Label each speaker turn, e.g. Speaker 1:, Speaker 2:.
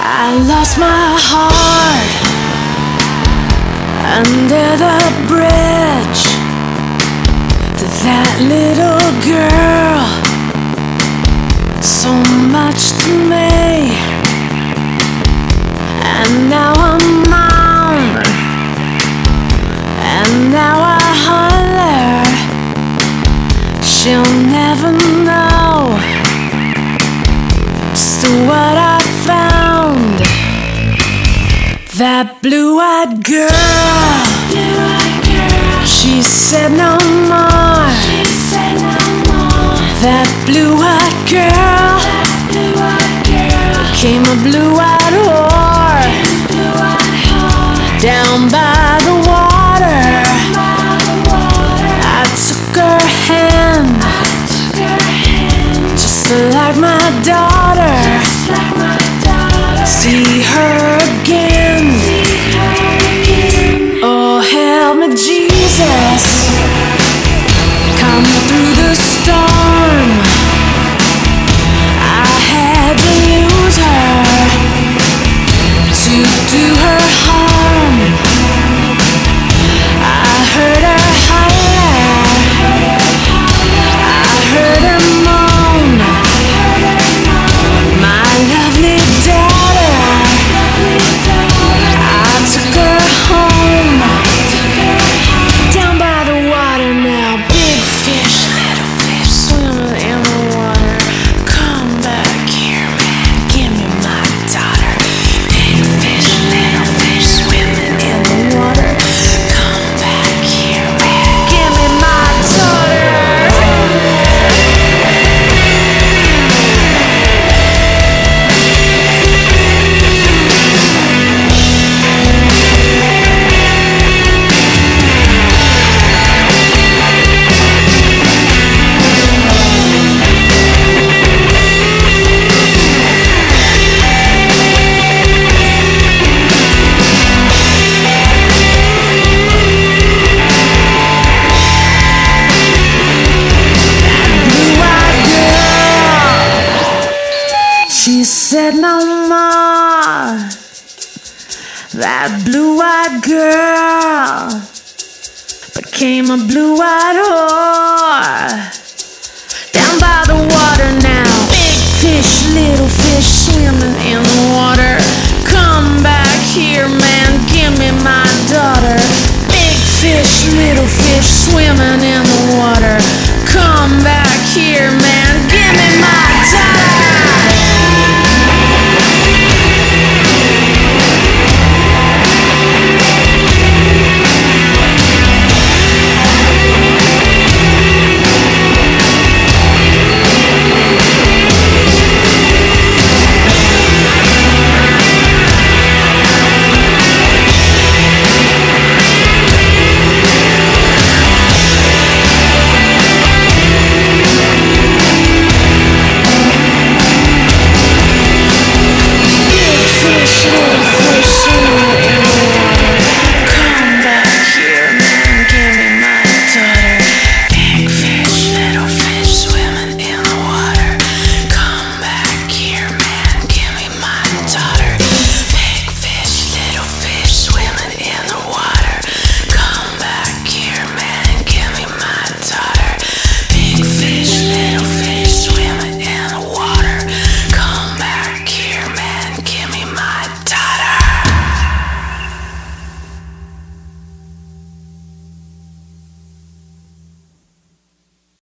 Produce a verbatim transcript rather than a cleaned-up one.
Speaker 1: I lost my heart under the bridge to that little girl. So much to me, and now I'm on, and now I holler. She'll never know just what I found. That blue-eyed girl, she said no more. That blue-eyed girl became a blue-eyed whore down by the water. I took her hand just like my daughter. See her again. Oh, help me, Jesus. Come through the storm. I had to lose her to do her harm. I heard her holler, I heard her moan. My lovely daughter, I took her home. Down by the water now, big fish, little fish, swimming in the water. Come back here, man, give me my daughter. Big fish, little fish, swimming in the water. Come back here, man, give me my daughter. She said no more. That blue-eyed girl became a blue-eyed whore. Down by the water now, big fish, little fish, swimming in the water. Come back here, man, give me my daughter. Big fish, little fish, swimming in